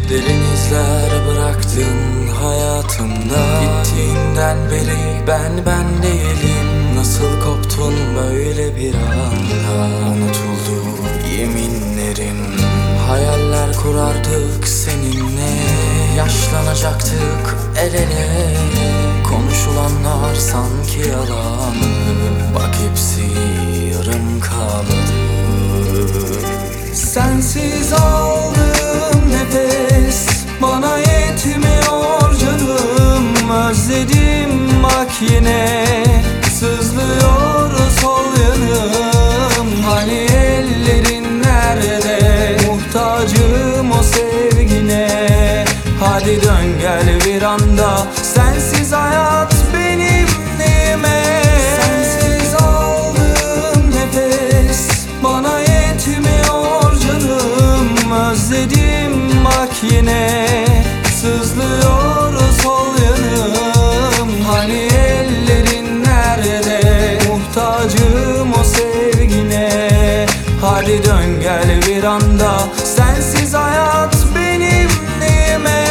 Derin izler bıraktın hayatımda. Gittiğinden beri ben değilim. Nasıl koptun böyle bir anda? Unutuldu yeminlerim. Hayaller kurardık seninle. Yaşlanacaktık el ele. Konuşulanlar sanki yalan. Bak hepsi yarım kaldı. Sensiz aldığım nefes bana yetmiyor canım. Özledim bak yine, sızlıyor sol yanım. Hani ellerin nerede? Muhtacım o sevgine. Hadi dön gel bir anda. Sensiz hayat benim neyime? Sensiz aldığım nefes bana yetmiyor canım. Özledim bak yine, sızlıyor sol yanım. Hani ellerin nerede? Muhtacım o sevgine. Hadi dön gel bir anda. Sensiz hayat benim neyime?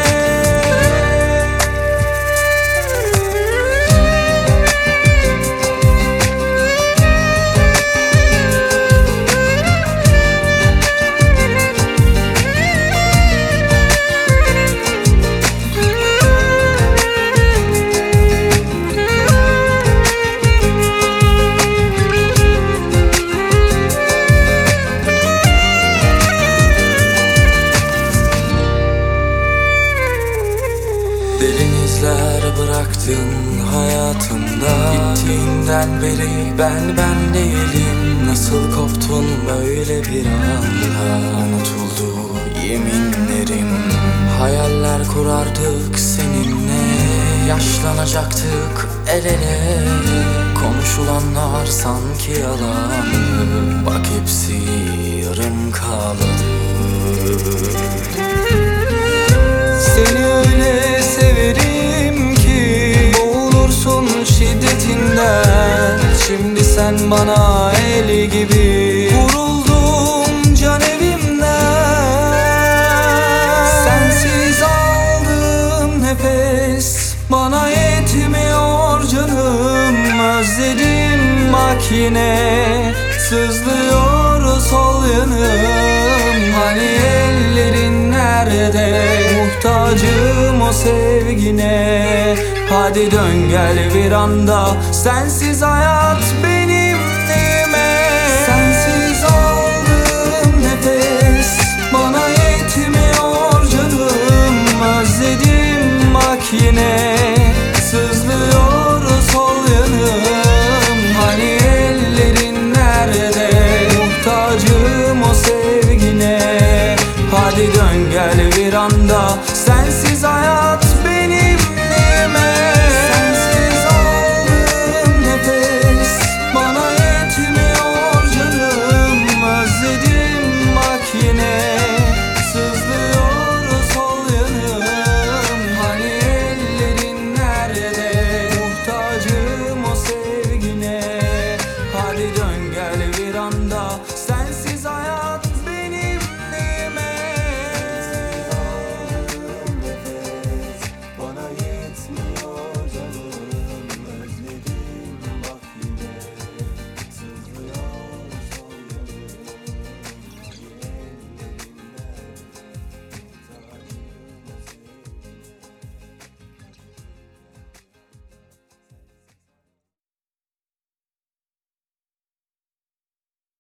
Derin izler bıraktın hayatımda. Gittiğinden beri ben değilim. Nasıl koptun böyle bir anda? Unutuldu yeminlerim. Hayaller kurardık seninle. Yaşlanacaktık el ele. Konuşulanlar sanki yalan. Bak hepsi yarım kaldı. Seni öyle severim ki boğulursun şiddetinden. Şimdi sen bana el gibi vuruldum can evimden. Sensiz aldığım nefes bana yetmiyor canım. Özledim bak yine, sızlıyor sol yanım. Hani ellerin nerede? Muhtacım o sevgine. Hadi dön gel bir anda. Sensiz hayat